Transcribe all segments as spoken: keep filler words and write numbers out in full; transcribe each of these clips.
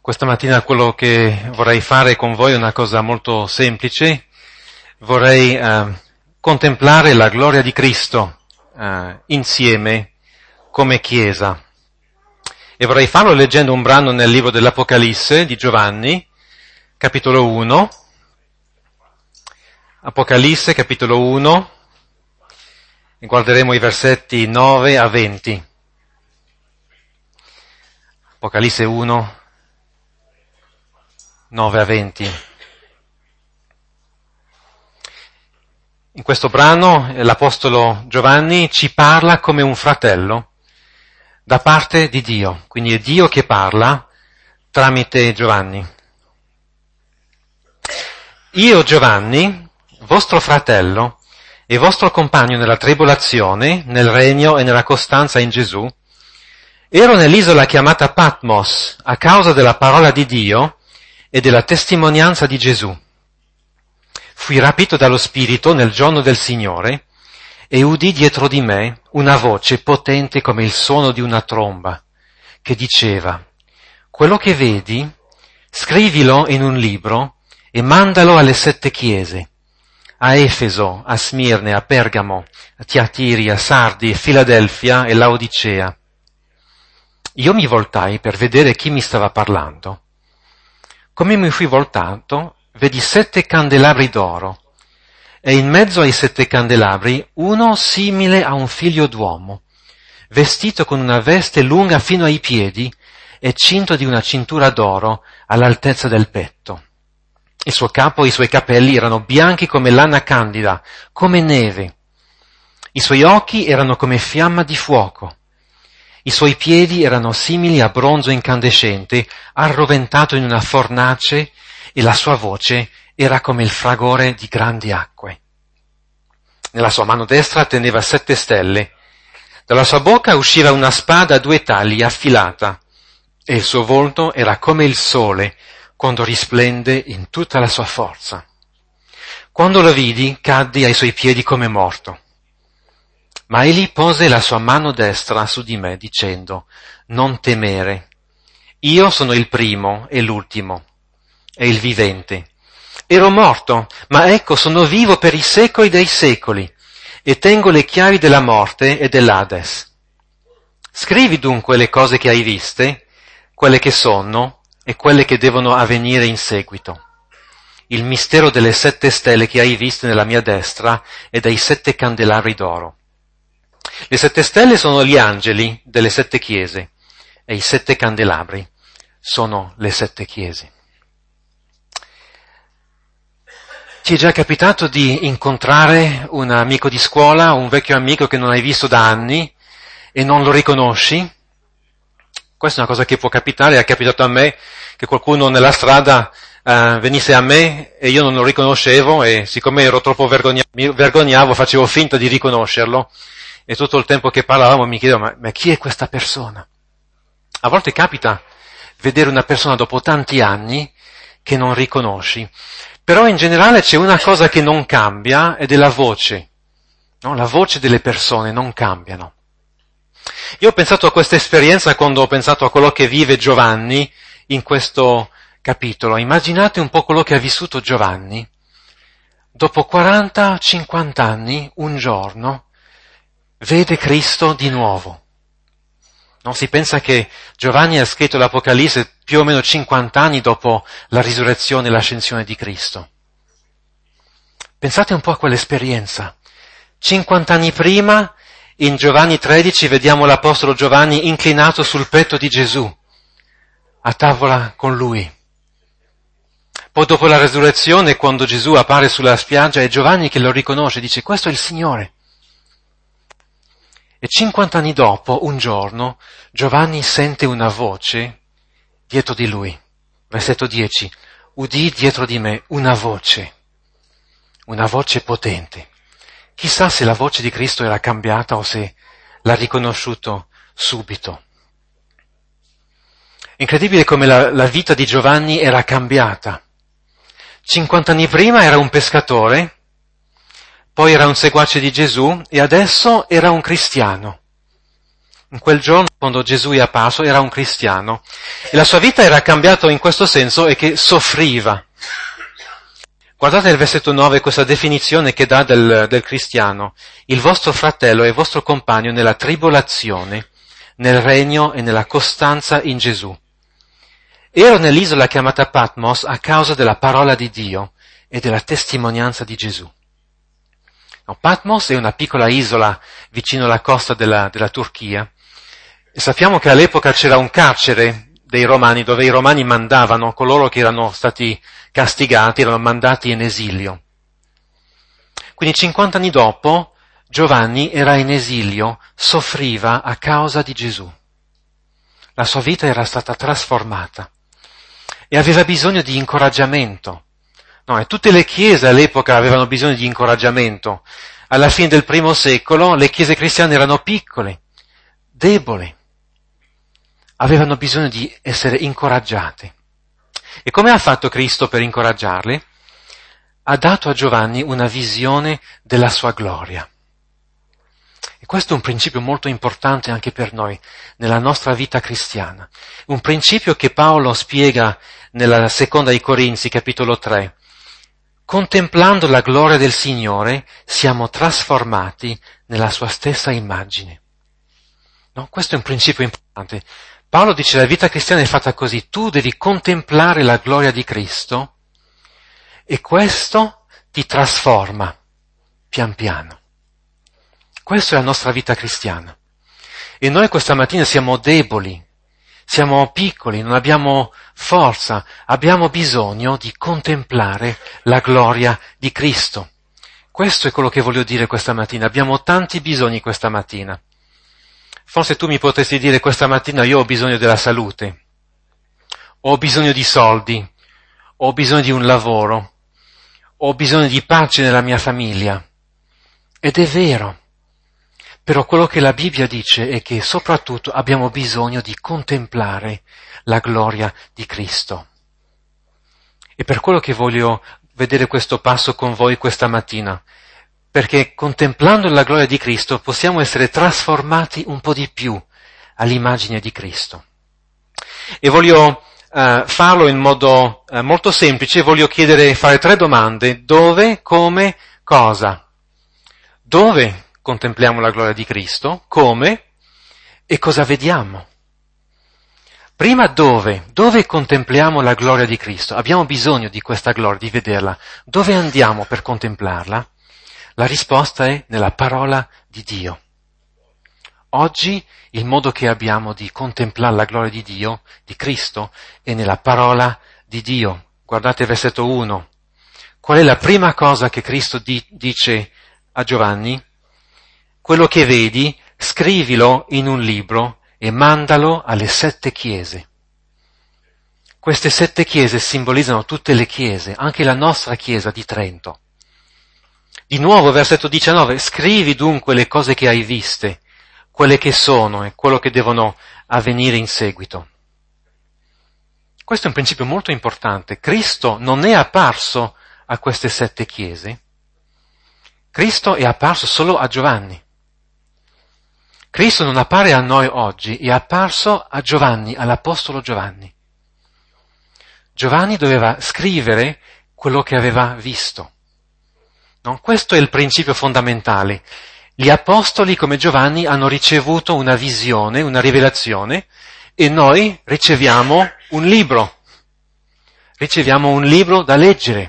Questa mattina quello che vorrei fare con voi è una cosa molto semplice. Vorrei eh, contemplare la gloria di Cristo eh, insieme come Chiesa. E vorrei farlo leggendo un brano nel libro dell'Apocalisse di Giovanni, capitolo uno. Apocalisse, capitolo uno, e guarderemo i versetti nove a venti. Apocalisse uno, nove a venti. In questo brano l'Apostolo Giovanni ci parla come un fratello da parte di Dio, quindi è Dio che parla tramite Giovanni. Io, Giovanni, vostro fratello e vostro compagno nella tribolazione, nel regno e nella costanza in Gesù, ero nell'isola chiamata Patmos a causa della parola di Dio e della testimonianza di Gesù. Fui rapito dallo Spirito nel giorno del Signore e udì dietro di me una voce potente come il suono di una tromba, che diceva: quello che vedi, scrivilo in un libro e mandalo alle sette chiese, a Efeso, a Smirne, a Pergamo, a Tiatiri, a Sardi, a Filadelfia e Laodicea. Io mi voltai per vedere chi mi stava parlando. Come mi fui voltato, vedi sette candelabri d'oro, e in mezzo ai sette candelabri uno simile a un figlio d'uomo, vestito con una veste lunga fino ai piedi e cinto di una cintura d'oro all'altezza del petto. Il suo capo e i suoi capelli erano bianchi come lana candida, come neve. I suoi occhi erano come fiamma di fuoco. I suoi piedi erano simili a bronzo incandescente, arroventato in una fornace, e la sua voce era come il fragore di grandi acque. Nella sua mano destra teneva sette stelle. Dalla sua bocca usciva una spada a due tagli affilata, e il suo volto era come il sole quando risplende in tutta la sua forza. Quando lo vidi, caddi ai suoi piedi come morto. Ma egli pose la sua mano destra su di me, dicendo: non temere, io sono il primo e l'ultimo, e il vivente. Ero morto, ma ecco sono vivo per i secoli dei secoli, e tengo le chiavi della morte e dell'Ades. Scrivi dunque le cose che hai viste, quelle che sono, e quelle che devono avvenire in seguito. Il mistero delle sette stelle che hai viste nella mia destra e dei sette candelabri d'oro. Le sette stelle sono gli angeli delle sette chiese e i sette candelabri sono le sette chiese. Ti è già capitato di incontrare un amico di scuola, un vecchio amico che non hai visto da anni e non lo riconosci? Questa è una cosa che può capitare, è capitato a me che qualcuno nella strada uh, venisse a me e io non lo riconoscevo e siccome ero troppo vergogna- mi vergognavo, facevo finta di riconoscerlo. E tutto il tempo che parlavamo mi chiedevo, ma, ma chi è questa persona? A volte capita vedere una persona dopo tanti anni che non riconosci, però in generale c'è una cosa che non cambia ed è la voce, no? La voce delle persone non cambiano. Io ho pensato a questa esperienza quando ho pensato a quello che vive Giovanni in questo capitolo. Immaginate un po' quello che ha vissuto Giovanni. Dopo quaranta cinquanta anni, un giorno, vede Cristo di nuovo. Non si pensa che Giovanni ha scritto l'Apocalisse più o meno cinquanta anni dopo la risurrezione e l'ascensione di Cristo. Pensate un po' a quell'esperienza. cinquanta anni prima, in Giovanni tredici, vediamo l'Apostolo Giovanni inclinato sul petto di Gesù, a tavola con lui. Poi dopo la resurrezione, quando Gesù appare sulla spiaggia, è Giovanni che lo riconosce, dice: questo è il Signore. E cinquanta anni dopo, un giorno, Giovanni sente una voce dietro di lui. Versetto dieci. Udì dietro di me una voce, una voce potente. Chissà se la voce di Cristo era cambiata o se l'ha riconosciuto subito. Incredibile come la, la vita di Giovanni era cambiata. cinquanta anni prima era un pescatore, poi era un seguace di Gesù e adesso era un cristiano. In quel giorno, quando Gesù è apparso, era un cristiano. E la sua vita era cambiata in questo senso, e che soffriva. Guardate il versetto nove, questa definizione che dà del, del cristiano. Il vostro fratello e il vostro compagno nella tribolazione, nel regno e nella costanza in Gesù. Ero nell'isola chiamata Patmos a causa della parola di Dio e della testimonianza di Gesù. No, Patmos è una piccola isola vicino alla costa della, della Turchia, e sappiamo che all'epoca c'era un carcere dei Romani dove i Romani mandavano coloro che erano stati castigati, erano mandati in esilio. Quindi cinquanta anni dopo Giovanni era in esilio, soffriva a causa di Gesù. La sua vita era stata trasformata e aveva bisogno di incoraggiamento. No, e tutte le chiese all'epoca avevano bisogno di incoraggiamento. Alla fine del primo secolo le chiese cristiane erano piccole, deboli, avevano bisogno di essere incoraggiate. E come ha fatto Cristo per incoraggiarli? Ha dato a Giovanni una visione della sua gloria. E questo è un principio molto importante anche per noi, nella nostra vita cristiana. Un principio che Paolo spiega nella seconda ai Corinzi, capitolo tre. Contemplando la gloria del Signore, siamo trasformati nella sua stessa immagine. No? Questo è un principio importante. Paolo dice la vita cristiana è fatta così, tu devi contemplare la gloria di Cristo e questo ti trasforma pian piano. Questa è la nostra vita cristiana. E noi questa mattina siamo deboli, siamo piccoli, non abbiamo forza, abbiamo bisogno di contemplare la gloria di Cristo. Questo è quello che voglio dire questa mattina. Abbiamo tanti bisogni questa mattina. Forse tu mi potresti dire questa mattina io ho bisogno della salute, ho bisogno di soldi, ho bisogno di un lavoro, ho bisogno di pace nella mia famiglia. Ed è vero. Però quello che la Bibbia dice è che soprattutto abbiamo bisogno di contemplare la gloria di Cristo. E per quello che voglio vedere questo passo con voi questa mattina, perché contemplando la gloria di Cristo possiamo essere trasformati un po' di più all'immagine di Cristo. E voglio uh, farlo in modo uh, molto semplice, voglio chiedere, fare tre domande: dove, come, cosa? Dove contempliamo la gloria di Cristo, come e cosa vediamo. Prima dove? Dove contempliamo la gloria di Cristo? Abbiamo bisogno di questa gloria, di vederla. Dove andiamo per contemplarla? La risposta è nella parola di Dio. Oggi il modo che abbiamo di contemplare la gloria di Dio, di Cristo, è nella parola di Dio. Guardate il versetto uno. Qual è la prima cosa che Cristo di- dice a Giovanni? Quello che vedi, scrivilo in un libro e mandalo alle sette chiese. Queste sette chiese simbolizzano tutte le chiese, anche la nostra chiesa di Trento. Di nuovo, versetto diciannove, scrivi dunque le cose che hai viste, quelle che sono e quello che devono avvenire in seguito. Questo è un principio molto importante. Cristo non è apparso a queste sette chiese. Cristo è apparso solo a Giovanni. Cristo non appare a noi oggi, è apparso a Giovanni, all'Apostolo Giovanni. Giovanni doveva scrivere quello che aveva visto. No? Questo è il principio fondamentale. Gli Apostoli, come Giovanni, hanno ricevuto una visione, una rivelazione, e noi riceviamo un libro. Riceviamo un libro da leggere.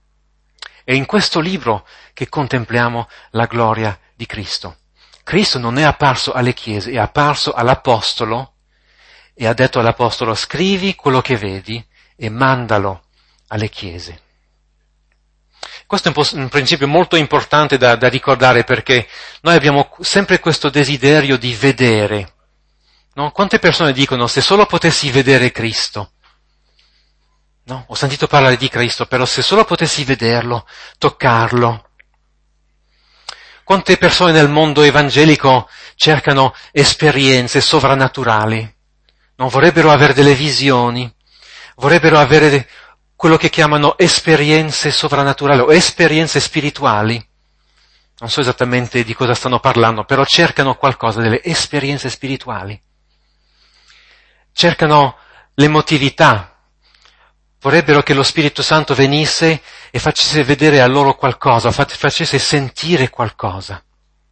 È in questo libro che contempliamo la gloria di Cristo. Cristo non è apparso alle chiese, è apparso all'Apostolo e ha detto all'Apostolo: scrivi quello che vedi e mandalo alle chiese. Questo è un, un principio molto importante da, da ricordare, perché noi abbiamo sempre questo desiderio di vedere. No? Quante persone dicono: se solo potessi vedere Cristo. No? Ho sentito parlare di Cristo, però se solo potessi vederlo, toccarlo. Quante persone nel mondo evangelico cercano esperienze sovrannaturali, non vorrebbero avere delle visioni, vorrebbero avere quello che chiamano esperienze sovrannaturali o esperienze spirituali. non so esattamente di cosa stanno parlando, però cercano qualcosa, delle esperienze spirituali. Cercano l'emotività. Vorrebbero che lo Spirito Santo venisse e facesse vedere a loro qualcosa, facesse sentire qualcosa.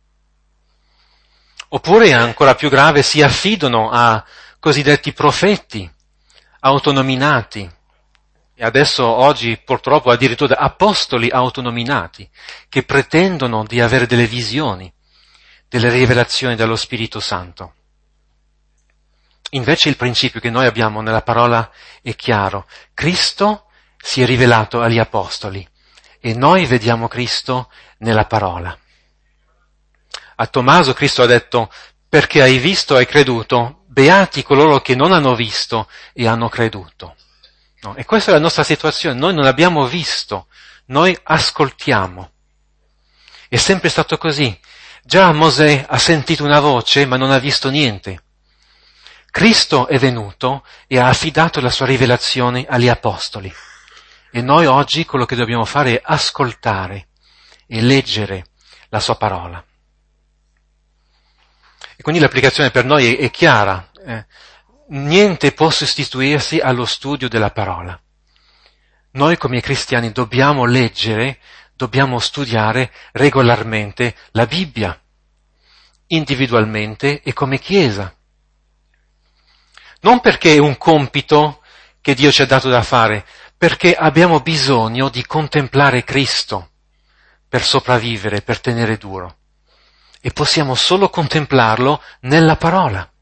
Oppure, ancora più grave, si affidano a cosiddetti profeti autonominati. E adesso, oggi, purtroppo, addirittura apostoli autonominati, che pretendono di avere delle visioni, delle rivelazioni dallo Spirito Santo. Invece il principio che noi abbiamo nella parola è chiaro. Cristo si è rivelato agli apostoli e noi vediamo Cristo nella parola. A Tommaso Cristo ha detto: perché hai visto e hai creduto, beati coloro che non hanno visto e hanno creduto. No, e questa è la nostra situazione, noi non abbiamo visto, noi ascoltiamo. È sempre stato così. Già Mosè ha sentito una voce ma non ha visto niente. Cristo è venuto e ha affidato la sua rivelazione agli apostoli. E noi oggi quello che dobbiamo fare è ascoltare e leggere la sua parola. E quindi l'applicazione per noi è, è chiara. Eh, niente può sostituirsi allo studio della parola. Noi come cristiani dobbiamo leggere, dobbiamo studiare regolarmente la Bibbia, individualmente e come Chiesa. Non perché è un compito che Dio ci ha dato da fare, perché abbiamo bisogno di contemplare Cristo per sopravvivere, per tenere duro. E possiamo solo contemplarlo nella parola.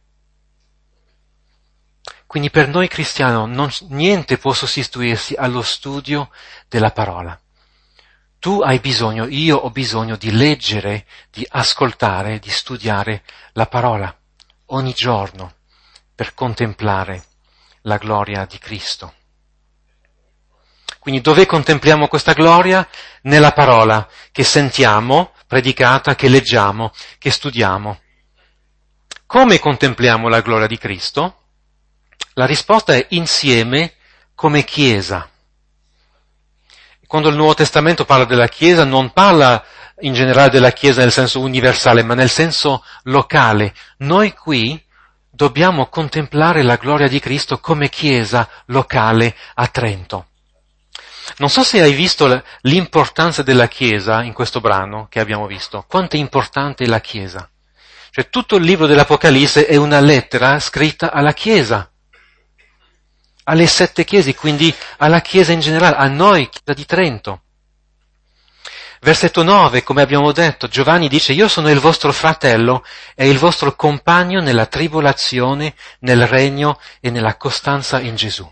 Quindi per noi cristiani non, niente può sostituirsi allo studio della parola. Tu hai bisogno, io ho bisogno di leggere, di ascoltare, di studiare la parola ogni giorno per contemplare la gloria di Cristo. Quindi dove contempliamo questa gloria? Nella parola che sentiamo predicata, che leggiamo, che studiamo. Come contempliamo la gloria di Cristo? La risposta è insieme come Chiesa. Quando il Nuovo Testamento parla della Chiesa, non parla in generale della Chiesa nel senso universale, ma nel senso locale. Noi qui dobbiamo contemplare la gloria di Cristo come Chiesa locale a Trento. Non so se hai visto l'importanza della Chiesa in questo brano che abbiamo visto. Quanto è importante la Chiesa. Cioè tutto il libro dell'Apocalisse è una lettera scritta alla Chiesa. Alle sette chiese, quindi alla Chiesa in generale, a noi, Chiesa di Trento. Versetto nove, come abbiamo detto, Giovanni dice: io sono il vostro fratello e il vostro compagno nella tribolazione, nel regno e nella costanza in Gesù.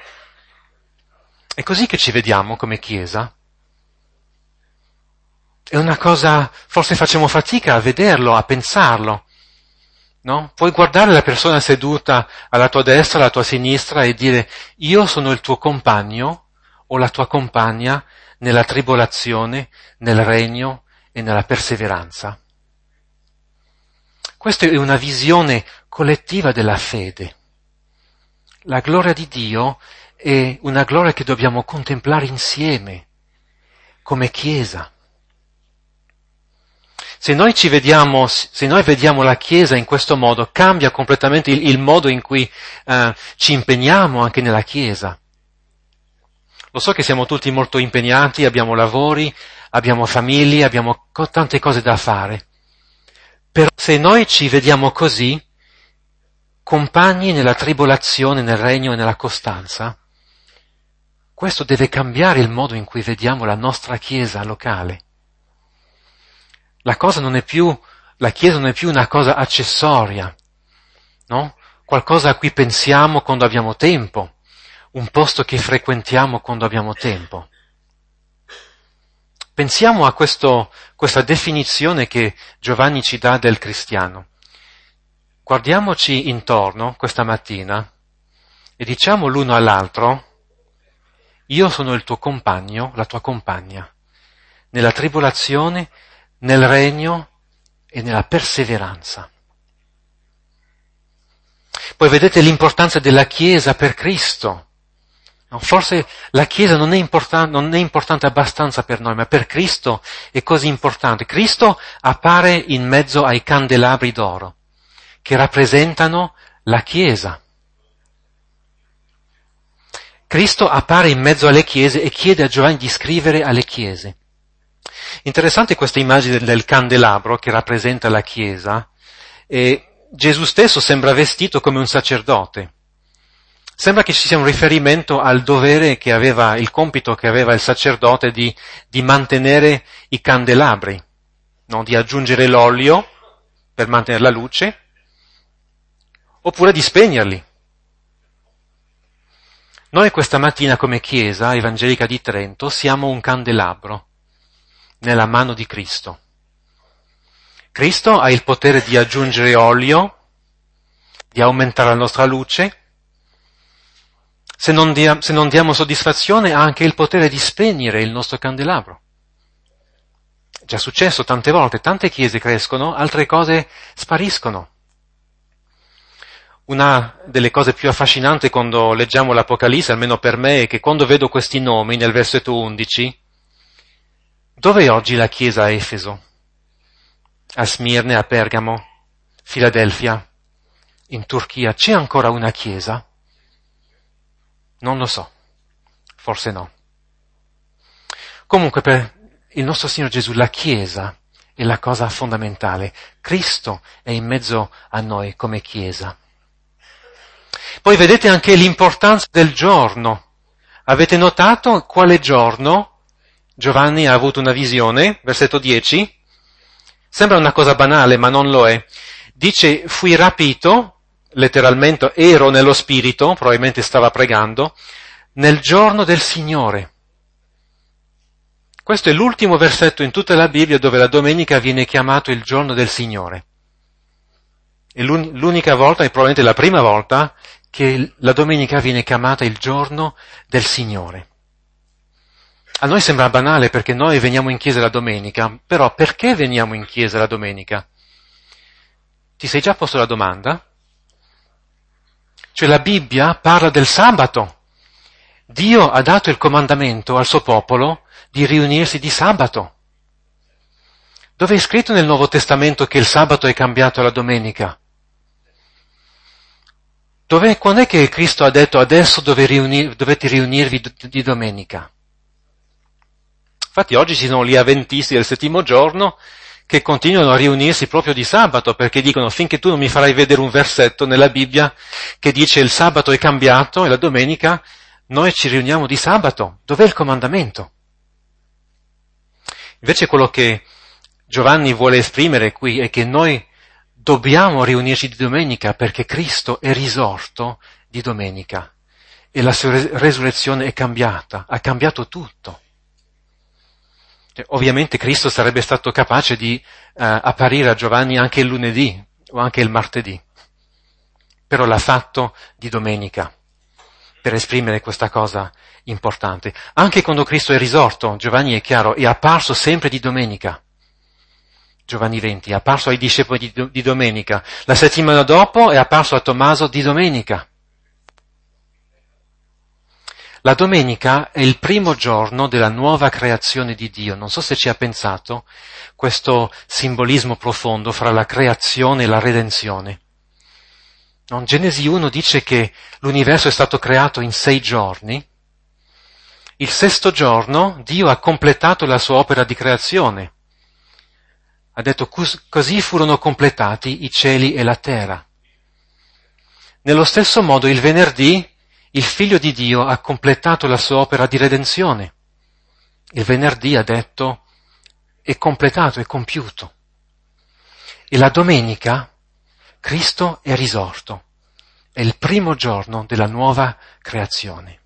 È così che ci vediamo come Chiesa? È una cosa, forse facciamo fatica a vederlo, a pensarlo. No? Puoi guardare la persona seduta alla tua destra, alla tua sinistra e dire: io sono il tuo compagno o la tua compagna nella tribolazione, nel regno e nella perseveranza. Questa è una visione collettiva della fede. La gloria di Dio è una gloria che dobbiamo contemplare insieme, come Chiesa. Se noi ci vediamo, se noi vediamo la Chiesa in questo modo, cambia completamente il, il modo in cui eh, ci impegniamo anche nella Chiesa. Lo so che siamo tutti molto impegnati, abbiamo lavori, abbiamo famiglie, abbiamo co- tante cose da fare. Però se noi ci vediamo così, compagni nella tribolazione, nel regno e nella costanza, questo deve cambiare il modo in cui vediamo la nostra Chiesa locale. La cosa non è più, la Chiesa non è più una cosa accessoria, no? Qualcosa a cui pensiamo quando abbiamo tempo, un posto che frequentiamo quando abbiamo tempo. Pensiamo a questo, questa definizione che Giovanni ci dà del cristiano. Guardiamoci intorno questa mattina e diciamo l'uno all'altro: io sono il tuo compagno, la tua compagna, nella tribolazione, nel regno e nella perseveranza. Poi vedete l'importanza della Chiesa per Cristo. No, forse la Chiesa non è, importan- non è importante abbastanza per noi, ma per Cristo è così importante. Cristo appare in mezzo ai candelabri d'oro, che rappresentano la Chiesa. Cristo appare in mezzo alle chiese e chiede a Giovanni di scrivere alle chiese. Interessante questa immagine del candelabro che rappresenta la Chiesa, e Gesù stesso sembra vestito come un sacerdote. Sembra che ci sia un riferimento al dovere che aveva, il compito che aveva il sacerdote di, di mantenere i candelabri, no? Di aggiungere l'olio per mantenere la luce, oppure di spegnerli. Noi questa mattina come Chiesa Evangelica di Trento siamo un candelabro nella mano di Cristo. Cristo ha il potere di aggiungere olio, di aumentare la nostra luce. Se non, dia, se non diamo soddisfazione ha anche il potere di spegnere il nostro candelabro. È già successo tante volte, tante chiese crescono, altre cose spariscono. Una delle cose più affascinanti quando leggiamo l'Apocalisse, almeno per me, è che quando vedo questi nomi nel versetto undici, dove è oggi la chiesa a Efeso? A Smirne, a Pergamo, Filadelfia, in Turchia, c'è ancora una chiesa? Non lo so, forse no. Comunque per il nostro Signore Gesù la Chiesa è la cosa fondamentale. Cristo è in mezzo a noi come Chiesa. Poi vedete anche l'importanza del giorno. Avete notato quale giorno Giovanni ha avuto una visione? Versetto dieci. Sembra una cosa banale, ma non lo è. Dice, fui rapito, letteralmente ero nello spirito, probabilmente stava pregando, nel giorno del Signore. Questo è l'ultimo versetto in tutta la Bibbia dove la domenica viene chiamato il giorno del Signore. È l'unica volta, e probabilmente la prima volta, che la domenica viene chiamata il giorno del Signore. A noi sembra banale perché noi veniamo in chiesa la domenica, però perché veniamo in chiesa la domenica? Ti sei già posto la domanda? Cioè la Bibbia parla del sabato. Dio ha dato il comandamento al suo popolo di riunirsi di sabato. Dove è scritto nel Nuovo Testamento che il sabato è cambiato alla domenica? Dove, quando è che Cristo ha detto adesso dove riunir, dovete riunirvi di domenica? Infatti oggi ci sono gli avventisti del settimo giorno che continuano a riunirsi proprio di sabato perché dicono finché tu non mi farai vedere un versetto nella Bibbia che dice il sabato è cambiato e la domenica noi ci riuniamo di sabato. Dov'è il comandamento? Invece quello che Giovanni vuole esprimere qui è che noi dobbiamo riunirci di domenica perché Cristo è risorto di domenica e la sua resurrezione è cambiata, ha cambiato tutto. Cioè, ovviamente Cristo sarebbe stato capace di uh, apparire a Giovanni anche il lunedì o anche il martedì, però l'ha fatto di domenica per esprimere questa cosa importante. Anche quando Cristo è risorto, Giovanni è chiaro, è apparso sempre di domenica. Giovanni venti, è apparso ai discepoli di, di domenica. La settimana dopo è apparso a Tommaso di domenica. La domenica è il primo giorno della nuova creazione di Dio. Non so se ci ha pensato questo simbolismo profondo fra la creazione e la redenzione. No, Genesi uno dice che l'universo è stato creato in sei giorni. Il sesto giorno Dio ha completato la sua opera di creazione. Ha detto così furono completati i cieli e la terra. Nello stesso modo il venerdì il Figlio di Dio ha completato la sua opera di redenzione. Il venerdì ha detto è completato, è compiuto. E la domenica Cristo è risorto. È il primo giorno della nuova creazione.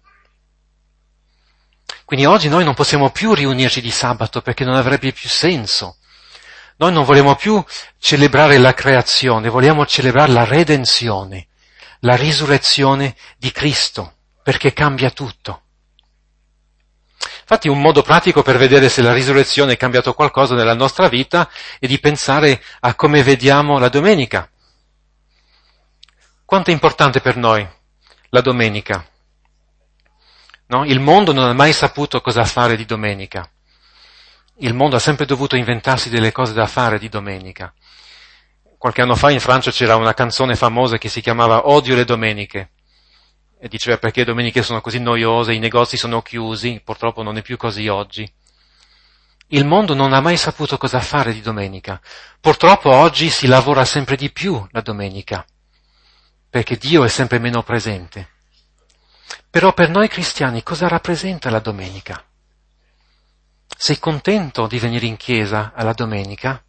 Quindi oggi noi non possiamo più riunirci di sabato perché non avrebbe più senso. Noi non vogliamo più celebrare la creazione, vogliamo celebrare la redenzione, la risurrezione di Cristo, perché cambia tutto. Infatti un modo pratico per vedere se la risurrezione ha cambiato qualcosa nella nostra vita è di pensare a come vediamo la domenica. Quanto è importante per noi la domenica? no? Il mondo non ha mai saputo cosa fare di domenica. Il mondo ha sempre dovuto inventarsi delle cose da fare di domenica. Qualche anno fa in Francia c'era una canzone famosa che si chiamava Odio le domeniche. E diceva perché le domeniche sono così noiose, i negozi sono chiusi, purtroppo non è più così oggi. Il mondo non ha mai saputo cosa fare di domenica. Purtroppo oggi si lavora sempre di più la domenica, perché Dio è sempre meno presente. Però per noi cristiani cosa rappresenta la domenica? Sei contento di venire in chiesa alla domenica?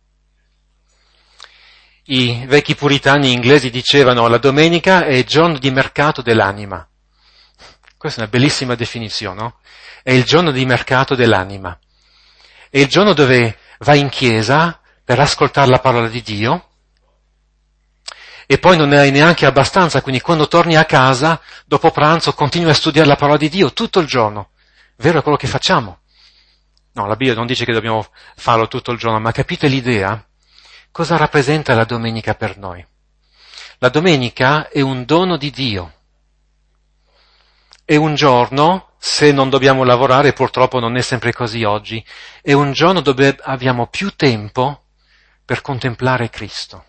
I vecchi puritani inglesi dicevano la domenica è il giorno di mercato dell'anima. Questa è una bellissima definizione, no? È il giorno di mercato dell'anima. È il giorno dove vai in chiesa per ascoltare la parola di Dio e poi non ne hai neanche abbastanza, quindi quando torni a casa, dopo pranzo, continui a studiare la parola di Dio tutto il giorno. Vero è quello che facciamo? No, la Bibbia non dice che dobbiamo farlo tutto il giorno, ma capite l'idea? Cosa rappresenta la domenica per noi? La domenica è un dono di Dio. È un giorno, se non dobbiamo lavorare, purtroppo non è sempre così oggi, è un giorno dove abbiamo più tempo per contemplare Cristo.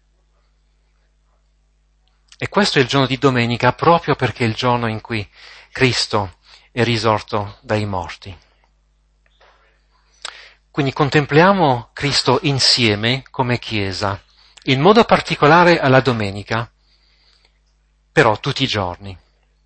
E questo è il giorno di domenica proprio perché è il giorno in cui Cristo è risorto dai morti. Quindi contempliamo Cristo insieme come Chiesa, in modo particolare alla domenica, però tutti i giorni.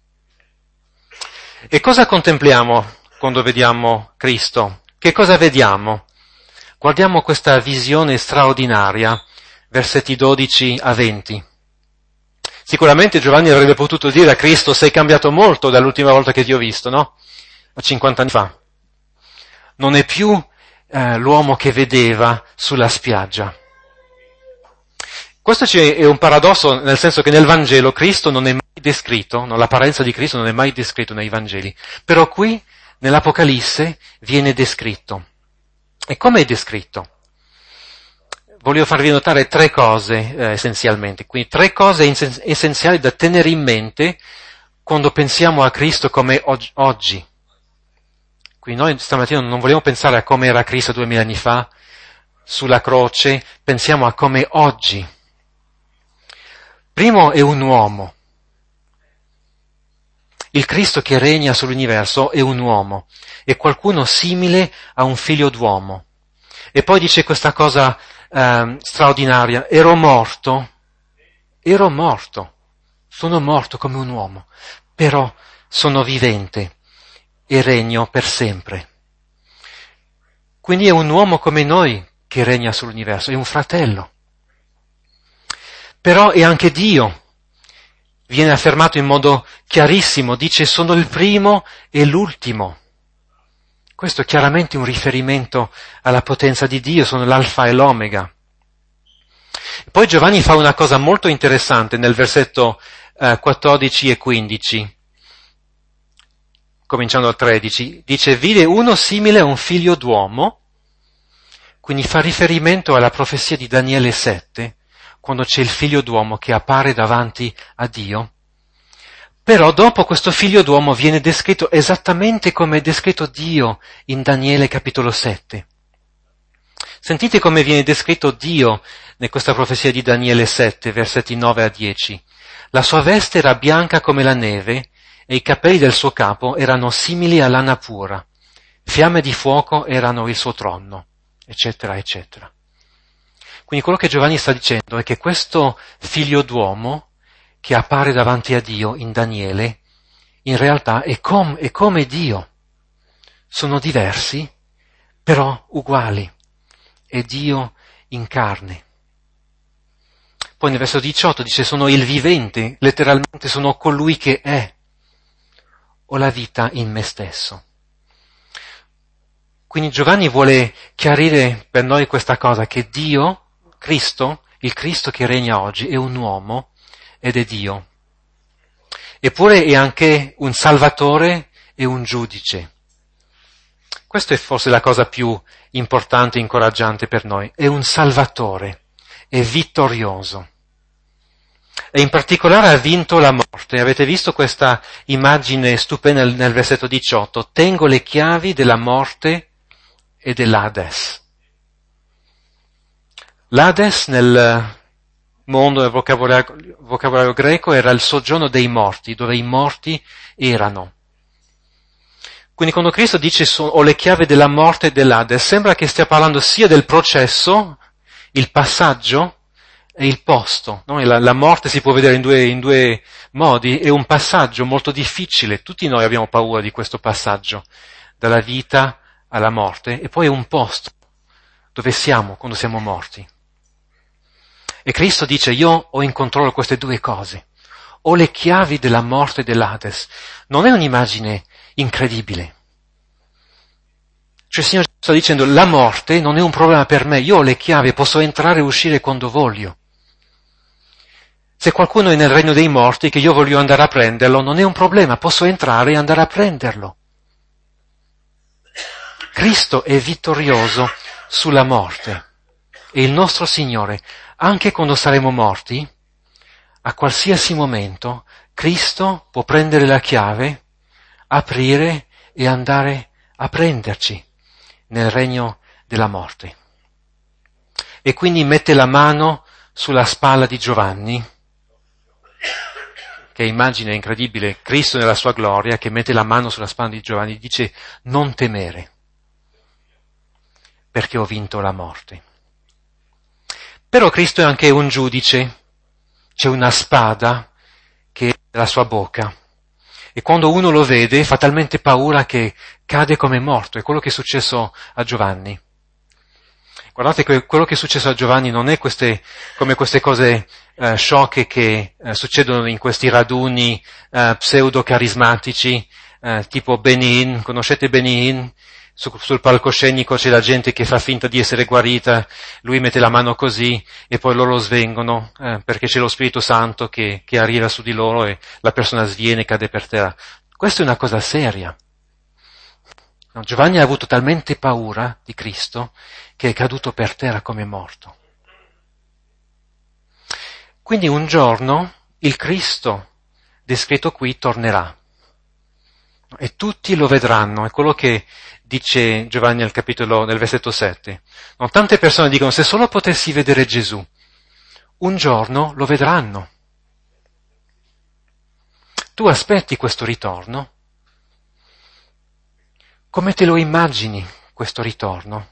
E cosa contempliamo quando vediamo Cristo? Che cosa vediamo? Guardiamo questa visione straordinaria, versetti dodici a venti. Sicuramente Giovanni avrebbe potuto dire a Cristo sei cambiato molto dall'ultima volta che ti ho visto, no? A cinquanta anni fa. Non è più Eh, l'uomo che vedeva sulla spiaggia. Questo è un paradosso, nel senso che nel Vangelo Cristo non è mai descritto, no? L'apparenza di Cristo non è mai descritto nei Vangeli, però qui nell'Apocalisse viene descritto. E come è descritto? Voglio farvi notare tre cose eh, essenzialmente, quindi tre cose ins- essenziali da tenere in mente quando pensiamo a Cristo come og- oggi. Quindi noi stamattina non vogliamo pensare a come era Cristo duemila anni fa, sulla croce, pensiamo a come oggi. Primo è un uomo. Il Cristo che regna sull'universo è un uomo, è qualcuno simile a un figlio d'uomo. E poi dice questa cosa eh, straordinaria, ero morto, ero morto, sono morto come un uomo, però sono vivente. E regno per sempre. Quindi è un uomo come noi che regna sull'universo, è un fratello. Però è anche Dio. Viene affermato in modo chiarissimo, dice sono il primo e l'ultimo. Questo è chiaramente un riferimento alla potenza di Dio, sono l'alfa e l'omega. Poi Giovanni fa una cosa molto interessante nel versetto eh, quattordici e quindici. Cominciando al tredici, dice, vide uno simile a un figlio d'uomo, quindi fa riferimento alla profezia di Daniele sette, quando c'è il figlio d'uomo che appare davanti a Dio. Però dopo questo figlio d'uomo viene descritto esattamente come è descritto Dio in Daniele capitolo sette. Sentite come viene descritto Dio in questa profezia di Daniele sette, versetti nove a dieci. La sua veste era bianca come la neve, e i capelli del suo capo erano simili a lana pura, fiamme di fuoco erano il suo trono, eccetera, eccetera. Quindi quello che Giovanni sta dicendo è che questo figlio d'uomo che appare davanti a Dio in Daniele, in realtà è, com- è come Dio. Sono diversi, però uguali. È Dio in carne. Poi nel verso diciotto dice sono il vivente, letteralmente sono colui che è. Ho la vita in me stesso. Quindi Giovanni vuole chiarire per noi questa cosa, che Dio, Cristo, il Cristo che regna oggi, è un uomo ed è Dio. Eppure è anche un Salvatore e un giudice. Questa è forse la cosa più importante e incoraggiante per noi. È un Salvatore, è vittorioso. e in particolare ha vinto la morte. Avete visto questa immagine stupenda nel, nel versetto diciotto? Tengo le chiavi della morte e dell'Hades. L'Hades nel mondo del vocabolario, vocabolario greco era il soggiorno dei morti, dove i morti erano. Quindi quando Cristo dice ho le chiavi della morte e dell'Hades, sembra che stia parlando sia del processo, il passaggio e il posto. No? La, la morte si può vedere in due, in due modi, è un passaggio molto difficile, tutti noi abbiamo paura di questo passaggio, dalla vita alla morte, e poi è un posto dove siamo quando siamo morti. E Cristo dice, io ho in controllo queste due cose. Ho le chiavi della morte e dell'Hades. Non è un'immagine incredibile. Cioè il Signore sta dicendo, la morte non è un problema per me. Io ho le chiavi, posso entrare e uscire quando voglio. Se qualcuno è nel regno dei morti, che io voglio andare a prenderlo, non è un problema. Posso entrare e andare a prenderlo. Cristo è vittorioso sulla morte. E il nostro Signore, anche quando saremo morti, a qualsiasi momento, Cristo può prendere la chiave, aprire e andare a prenderci nel regno della morte. E quindi mette la mano sulla spalla di Giovanni, che immagine incredibile, Cristo nella sua gloria, che mette la mano sulla spalla di Giovanni, dice non temere, perché ho vinto la morte. Però Cristo è anche un giudice, c'è una spada che è nella sua bocca e quando uno lo vede fa talmente paura che cade come morto, è quello che è successo a Giovanni. Guardate che quello che è successo a Giovanni non è queste, come queste cose eh, sciocche che eh, succedono in questi raduni eh, pseudo-carismatici, eh, tipo Benin, conoscete Benin? Su, sul palcoscenico c'è la gente che fa finta di essere guarita, lui mette la mano così e poi loro svengono eh, perché c'è lo Spirito Santo che, che arriva su di loro e la persona sviene e cade per terra. Questa è una cosa seria. No, Giovanni ha avuto talmente paura di Cristo che è caduto per terra come morto. Quindi un giorno il Cristo descritto qui tornerà e tutti lo vedranno, è quello che dice Giovanni nel capitolo, nel versetto sette. No, tante persone dicono, se solo potessi vedere Gesù, un giorno lo vedranno. Tu aspetti questo ritorno? Come te lo immagini questo ritorno?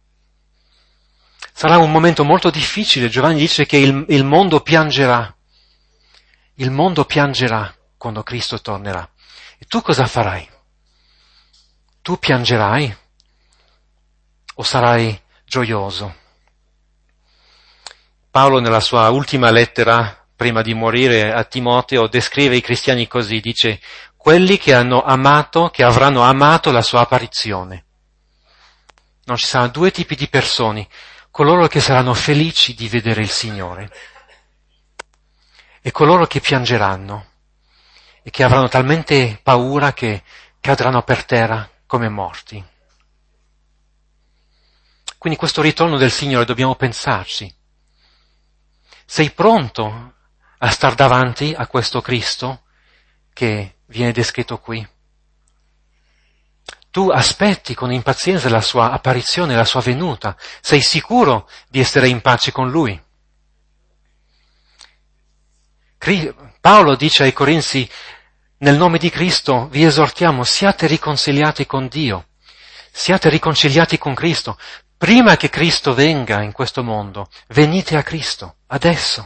Sarà un momento molto difficile, Giovanni dice che il, il mondo piangerà, il mondo piangerà quando Cristo tornerà. E tu cosa farai? Tu piangerai o sarai gioioso? Paolo nella sua ultima lettera, prima di morire a Timoteo, descrive i cristiani così, dice, quelli che hanno amato, che avranno amato la sua apparizione. Non ci saranno due tipi di persone, coloro che saranno felici di vedere il Signore e coloro che piangeranno e che avranno talmente paura che cadranno per terra come morti. Quindi questo ritorno del Signore dobbiamo pensarci. Sei pronto a star davanti a questo Cristo che viene descritto qui? Tu aspetti con impazienza la sua apparizione, la sua venuta. Sei sicuro di essere in pace con Lui? Paolo dice ai Corinzi, nel nome di Cristo vi esortiamo, siate riconciliati con Dio, siate riconciliati con Cristo. Prima che Cristo venga in questo mondo, venite a Cristo, adesso.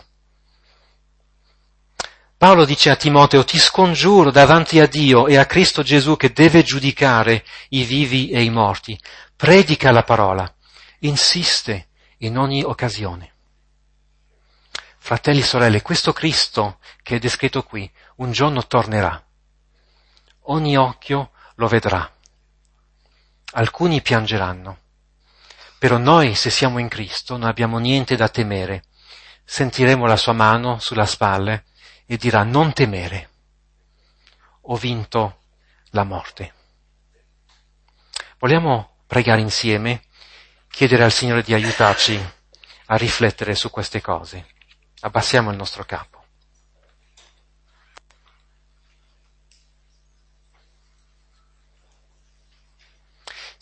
Paolo dice a Timoteo, ti scongiuro davanti a Dio e a Cristo Gesù che deve giudicare i vivi e i morti. Predica la parola, insiste in ogni occasione. Fratelli e sorelle, questo Cristo che è descritto qui, un giorno tornerà. Ogni occhio lo vedrà. Alcuni piangeranno. Però noi, se siamo in Cristo, non abbiamo niente da temere. Sentiremo la sua mano sulla spalla e dirà, non temere, ho vinto la morte. Vogliamo pregare insieme, chiedere al Signore di aiutarci a riflettere su queste cose. Abbassiamo il nostro capo.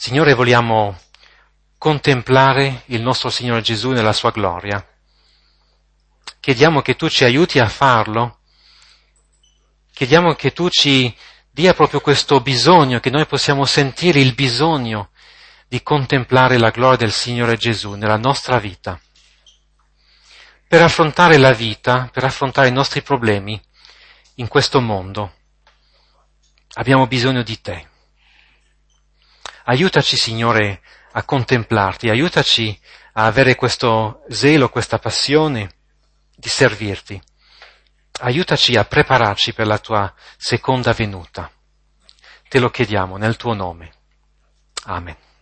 Signore, vogliamo contemplare il nostro Signore Gesù nella sua gloria. Chiediamo che tu ci aiuti a farlo. Chiediamo che tu ci dia proprio questo bisogno, che noi possiamo sentire il bisogno di contemplare la gloria del Signore Gesù nella nostra vita. Per affrontare la vita, per affrontare i nostri problemi in questo mondo, abbiamo bisogno di te. Aiutaci, Signore, a contemplarti, aiutaci a avere questo zelo, questa passione di servirti. Aiutaci a prepararci per la tua seconda venuta. Te lo chiediamo nel tuo nome. Amen.